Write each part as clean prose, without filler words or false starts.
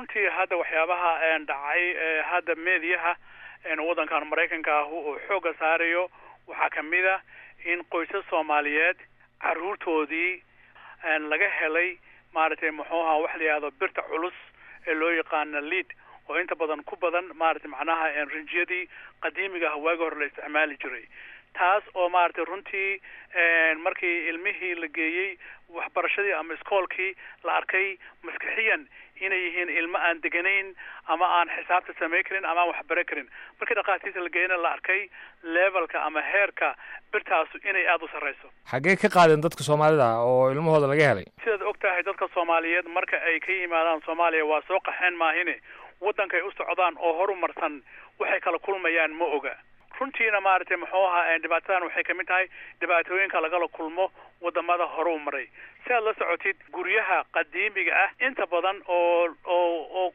runtii hadda waxyaabaha dhacay hadda meediyaha waddankan Mareykanka ah oo xooga saarayo waxaa kamid ah in qoysas Soomaaliyeed caruurtoodii laga helay maaragtay muxuuha wax la yiraahdo birta culus ee loo yaqaan lead oo inta badan ku badan maaragtay macnaha rinjiyadii qadiimiga ah waagi hore la isticmaali jiray taas oo maaragtay runtii markii ilmihii la geeyay waxbarashadii ama iskoolkii la arkay maskaxiyan inay yihiin ilmo aan deganayn ama aan xisaabta sameyn karin ama wax baran karin markii dhaqaatiisa la geeyna la arkay levelka ama heerka birtaasu inay aad u sareyso xagee ka qaadeen dadka Soomaalida oo ilmahooda laga helay sidaad ogtahay dadka Soomaaliyeed marka ay ka yimaadaan Soomaaliya waa soo qaxeen maahine waddanka ay u socdaan oo horumarsan waxay kala kulmayaan ma oga runtiina maaragtay muxuu ahaa dhibaatadan waxay kamid tahay dhibaatooyinka lagala kulmo wadamada hore u maray si aad la socotid guryaha qadiimiga ah inta badan oo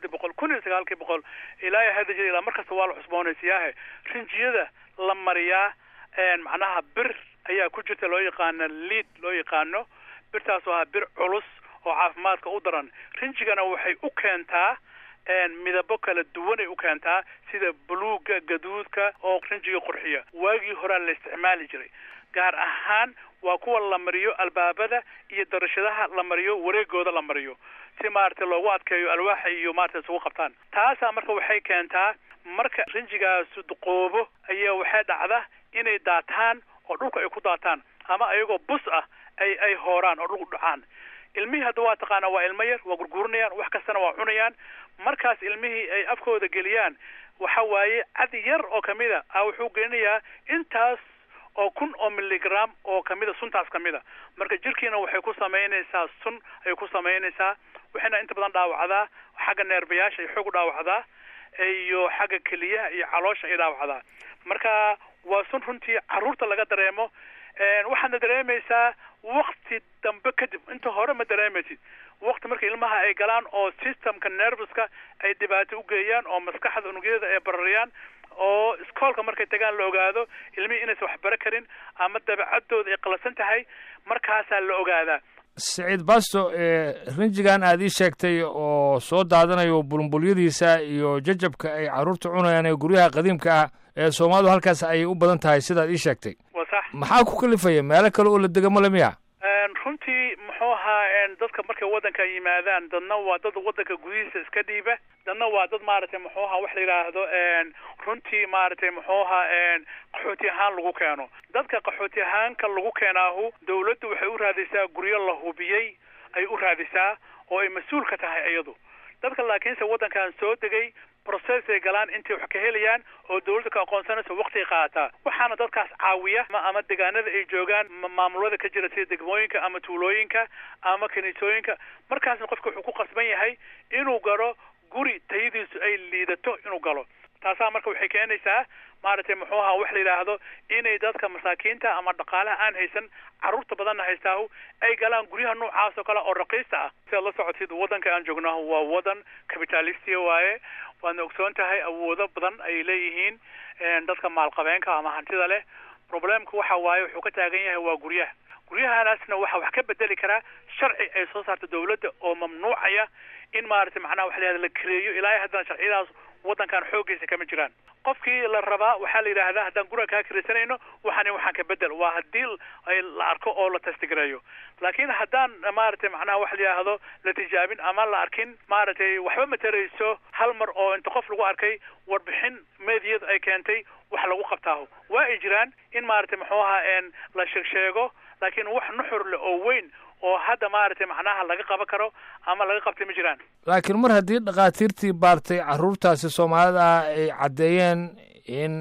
1900 ilaa hadda jira ilaa markasta waa la cusboonaysiyaa rinjiyada la mariyaa macnaha bir ayaa ku jirta loo yaqaano lead loo yaqaano birtaas waa bir culus oo caafimaadka u daran rinjigana waxay u keentaa midabo kala duwan ay u keentaa sida buluuga gaduudka oo rinjiga qurxiya waagii hore la isticmaali jiray gaar ahaan waa kuwa la mariyo albaabada iyo darashadaha la mariyo wareegooda la mariyo si maaragtay loogu adkeeyo alwaaxa iyo maaragtay isugu qabtaan taasa marka waxay keentaa marka rinjigaas duqoobo ayaa waxay dhacda inay daataan oo dhulka ay ku daataan ama ayagoo bus ah ay hooraan oo dhulku dhacaan ilmihii hadda waa taqaana waa ilmo yar waa gurgurinayaan wax kastana waa cunayaan markaas ilmihii ay afkooda geliyaan waxa waaye cad yar oo kamida wuxuu gelinayaa intaas oo 1000 milligram oo kamida suntaas kamida marka jirkiina waxay ku sameynaysaa sun ay ku sameynaysaa waxayna inta badan dhaawacdaa xagga neerbayaasha ay xoog dhaawacdaa iyo xagga kaliyaha iyo caloosha ay dhaawacdaa marka waa sun runtii caruurta laga dareemo waxaana dareemaysaa waqti dambe kadib inta hore ma dareemaysid waqti marka ilmaha ay galaan oo systemka nervouska ay dhibaato u geeyaan oo maskaxda unugyada ay barariyaan oo iskoolka markay tagaan la ogaado ilmihii inaysan wax baran karin ama dabeecadooda ay qalasan tahay markaasaa la ogaadaa Saciid Baasto rinjigan aad ii sheegtay oo soo daadanayo bulbulyadiisa iyo jajabka ay caruurta cunayaan ee guryaha qadiimka ah ee Soomaalidu halkaas ay u badan tahay sidaad ii sheegtay maxaa ku kalifaya meelo kale oo la degamo lamiya runtii muxuu ahaa dadka markay waddanka yimaadaan dadna waa dad waddanka gudihiisa iska dhiiba dadna waa dad maaragtay muxuu ahaa wax la yiraahdo runtii maaragtay muxuu ahaa qaxooti ahaan lagu keeno dadka qaxooti ahaanka lagu keenaahu dawladdu waxay u raadisaa guryo la hubiyey ay u raadisaa oo ay mas'uul ka tahay iyadu dadka laakiinse waddankan soo degay process ay galaan intii wax ka helayaan oo dawladda ka aqoonsanaysa waqti qaata waxaana dadkaas caawiya ama deegaanada ay joogaan maamulada ka jira sida degmooyinka ama tuulooyinka ama kaniisooyinka markaasna qofku wuxuu ku qasban yahay inuu galo guri tayadiisu ay liidato inuu galo taasaa marka waxay keenaysaa maaragtay muxuu ahaa wax la yiraahdo inay dadka masaakiinta ama dhaqaalaha aan haysan caruurta badanna haystaahu ay galaan guryaha noocaas oo kale oo raqiista ah sidaad la socotid waddanka aan joognaho waa waddan capitalistiya waaye waadna ogsoon tahay awoodo badan ay leeyihiin dadka maalqabeenka ama hantida leh problemku waxa waaye wuxuu ka taagan yahay waa guryahaasna waxa wax ka bedeli karaa sharci ay soo saarto dawladda oo mamnuucaya in maaragtay macnaha wax la yiraahdo la kireeyo ilaa haddana sharciyadaas waddankan xoogiisa kama jiraan qofkii la rabaa waxaa la yiraahdaa haddaan guriga kaa kiraysanayno waxaan ka bedel waa haddii la arko oo la testigareeyo laakiin haddaan maaragtay macnaha wax la yiraahdo la tijaabin ama la arkin maaragtay waxba ma tarayso hal mar oo inta qof lagu arkay warbixin meediyada ay keentay wax lagu qabtaaho waa ay jiraan in maaragtay muxuu ahaa la sheego laakiin wax nuxur leh oo weyn oo hadda maaragtay macnaha laga qaban karo ama laga qabtay ma jiraan laakiin mar haddii dhaqaatiirtii baartay caruurtaasi Soomaalida ay caddeeyeen in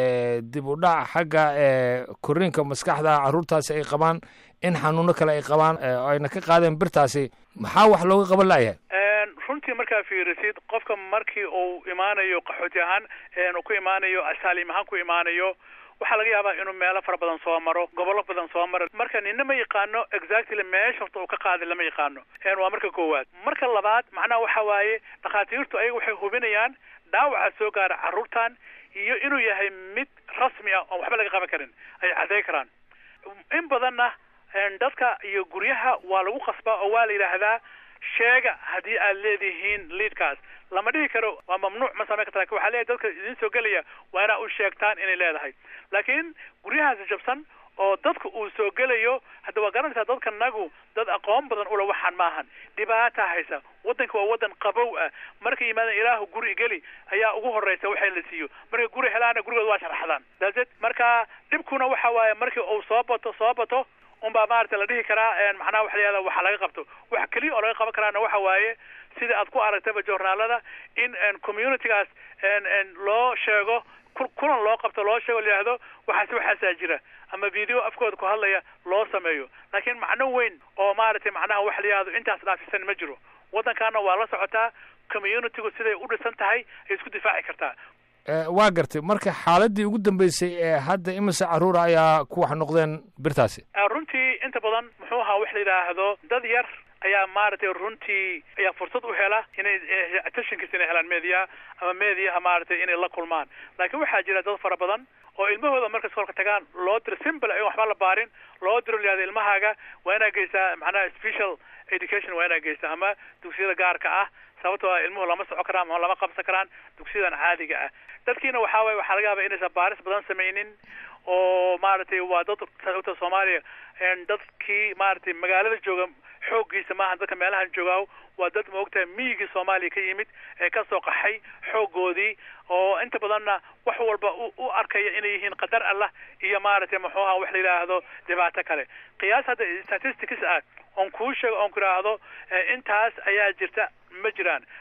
dib u dhac xagga korriinka maskaxda caruurtaasi ay qabaan in xanuuno kale ay qabaan ayna ka qaadeen birtaasi maxaa wax looga qaban lahayaa runtii markaa fiirisid qofka markii uu imaanayo qaxooti ahaan uu ku imaanayo asaalim ahaan ku imaanayo waxaa laga yaabaa inuu meelo fara badan soo maro gobollo badan soo maro marka nina ma yaqaano exactly meesha horta uu ka qaaday lama yaqaano waa marka koowaad marka labaad macnaha waxa waaye dhakhaatiirtu ayaga waxay hubinayaan dhaawaca soo gaara carruurtan iyo inuu yahay mid rasmi ah oo waxba laga qaban karin ay cadday karaan in badanna dadka iyo guryaha waa lagu qasbaa oo waa la yidhaahdaa sheega haddii aad leedihiin liidkaas lama dhihi karo waa mamnuuc ma samayn kartaa waxaa leeyahay dadka idin soo gelaya waa inaa u sheegtaan inay leedahay laakiin guryahaasi jabsan oo dadka uu soo gelayo hadda waa garanaysaa dadka nagu dad aqoon badan ula waxaan maahan dhibaata haysa waddanka waa waddan qabow ah markay yimaadaan ilaahu guri geli ayaa ugu horreysa waxay la siiyo markay guri helaana gurigooda waa sharaxdaan daased marka dhibkuna waxa waaye markii uu soo bato unbaa maaragtay la dhihi karaa macnaha waxa la yihahda waxa laga qabto wax keliya oo laga qaban karaana waxa waaye sida aad ku aragtaba joornaalada in communitygaas loo sheego kulan loo qabto loo sheego la yidhaahdo waxaasaa jira ama video afkooda ku hadlaya loo sameeyo laakiin macno weyn oo maaragtay macnaha waxa la yihahdo intaas dhaafisan ma jiro waddankaana waa la socotaa communitygu siday u dhisan tahay ay isku difaaci kartaa waa gartay marka xaaladii ugu dambeysay ee hadda imise carruur ayaa ku wax noqdeen birtaasi runtii inta badan muxuu ahaa wax la yidhaahdo dad yar ayaa maaragtay runtii ayaa fursad u hela inay attentionkiisa inay helaan media ama mediaha maaragtay inay la kulmaan laakiin waxaa jira dad fara badan oo ilmahooda markay iskoolka tagaan loo diro simple ay waxba la baarin loo diro layihahdo ilmahaaga waa inaa geysaa macnaha special education waa inaa geysaa ama dugsiyada gaarka ah sababtoo ah ilmuhu lama soco karaan ama lama qabsan karaan dugsiyadan caadiga ah dadkiina waxaa waaye waxaa laga yaabaa inaysan baaris badan samaynin oo maaragtay waa dad sababta Soomaaliya dadkii maaragtay magaalada jooga xooggiisa maaha dadka meelahan joogaa waa dad moogtahay miyigii Soomaaliya ka yimid ee ka soo qaxay xooggoodii oo inta badanna wax walba u arkaya inay yihiin qadar Allah iyo maaragtay muxuu ahaa wax la yiraahdo dhibaato kale qiyaas hadda statistics ah on ku sheego on ku yiraahdo intaas ayaa jirta ma jiraan